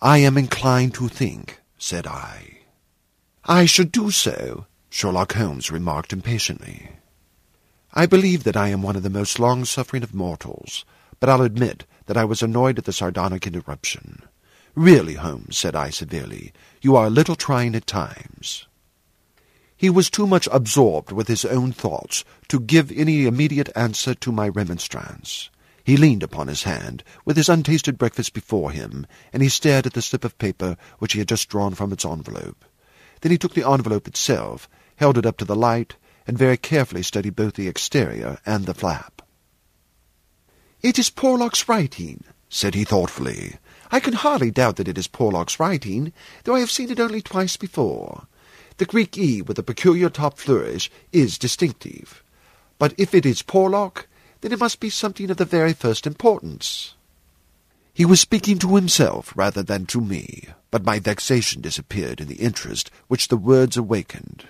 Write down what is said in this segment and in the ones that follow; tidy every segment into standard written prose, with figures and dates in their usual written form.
I am inclined to think, said I. I should do so, Sherlock Holmes remarked impatiently. I believe that I am one of the most long-suffering of mortals, but I'll admit that I was annoyed at the sardonic interruption. Really, Holmes, said I severely, you are a little trying at times. He was too much absorbed with his own thoughts to give any immediate answer to my remonstrance. He leaned upon his hand, with his untasted breakfast before him, and he stared at the slip of paper which he had just drawn from its envelope. Then he took the envelope itself, held it up to the light, and very carefully studied both the exterior and the flap. "It is Porlock's writing," said he thoughtfully. "I can hardly doubt that it is Porlock's writing, though I have seen it only twice before. The Greek E with a peculiar top flourish is distinctive. But if it is Porlock, then it must be something of the very first importance." He was speaking to himself rather than to me, but my vexation disappeared in the interest which the words awakened.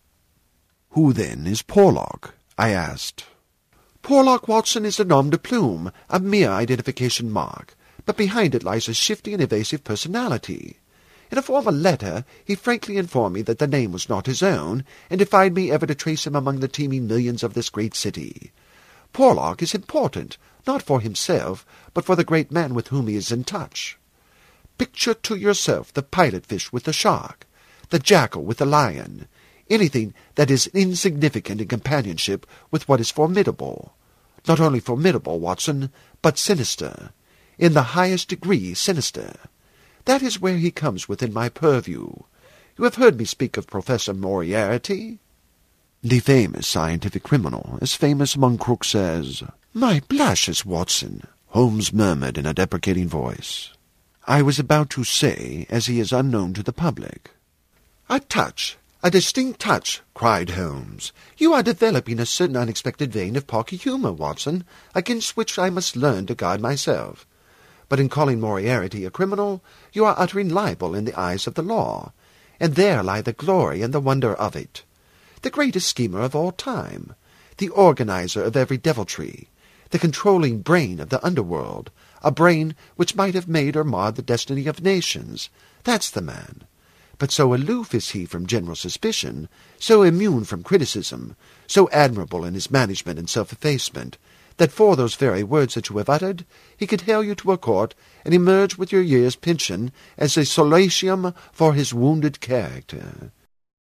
"Who, then, is Porlock?" I asked. "Porlock, Watson, is a nom de plume, a mere identification mark, but behind it lies a shifty and evasive personality. In a former letter he frankly informed me that the name was not his own, and defied me ever to trace him among the teeming millions of this great city. Porlock is important, not for himself, but for the great man with whom he is in touch. Picture to yourself the pilot-fish with the shark, the jackal with the lion, anything that is insignificant in companionship with what is formidable. Not only formidable, Watson, but sinister, in the highest degree sinister. That is where he comes within my purview. You have heard me speak of Professor Moriarty?" "The famous scientific criminal, as famous among crooks as—" "My blushes, Watson," Holmes murmured in a deprecating voice. "I was about to say, as he is unknown to the public." "A touch, a distinct touch," cried Holmes. "You are developing a certain unexpected vein of pocky humour, Watson, against which I must learn to guard myself. But in calling Moriarty a criminal, you are uttering libel in the eyes of the law, and there lie the glory and the wonder of it. The greatest schemer of all time, the organizer of every deviltry, the controlling brain of the underworld, a brain which might have made or marred the destiny of nations. That's the man. But so aloof is he from general suspicion, so immune from criticism, so admirable in his management and self-effacement, that for those very words that you have uttered, he could hale you to a court and emerge with your year's pension as a solatium for his wounded character.